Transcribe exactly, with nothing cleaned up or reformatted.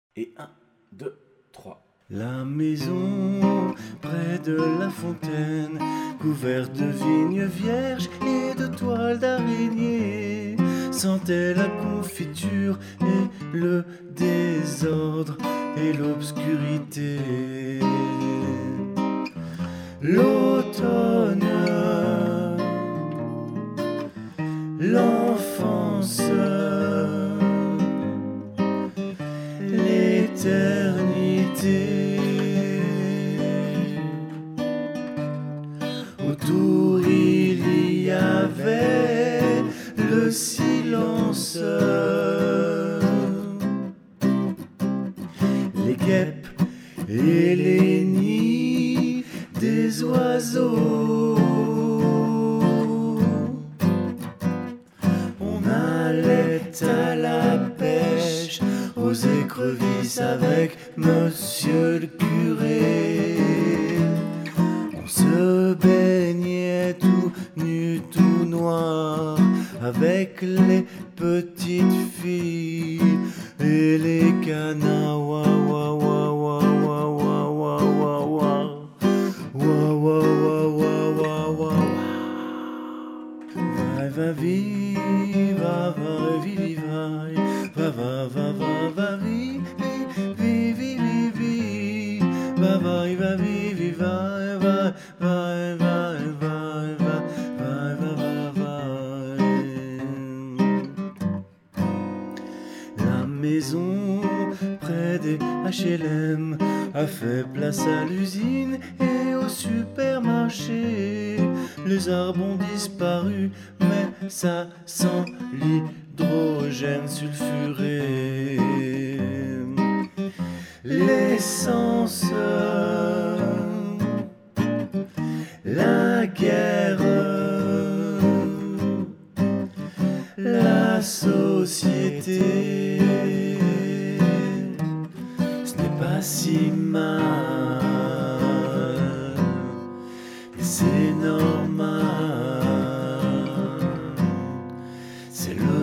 Et un, deux, trois. La maison près de la fontaine, couverte de vignes vierges et de toiles d'araignée, sentait la confiture et le désordre et l'obscurité. L'automne, l'enfance, l'éternité. Autour il y avait le silence, les guêpes et les nids des oiseaux. On allait à la pêche aux écrevisses avec monsieur le curé. On se baignait tout nu, tout noir avec les petites filles et les canards. Wa wa wa wa wa wa wa wa wa wa wa wa wa wa. Va va vi va va vi vi va va va va va vi vi vi vi vi va va va vi vi va va va va va va va va va. La maison près des H L M a fait place à l'usine et au supermarché. Les arbres ont disparu, mais ça sent l'hydrogène sulfuré. L'essence, la guerre, la société. Ce n'est pas si mal, c'est normal. C'est le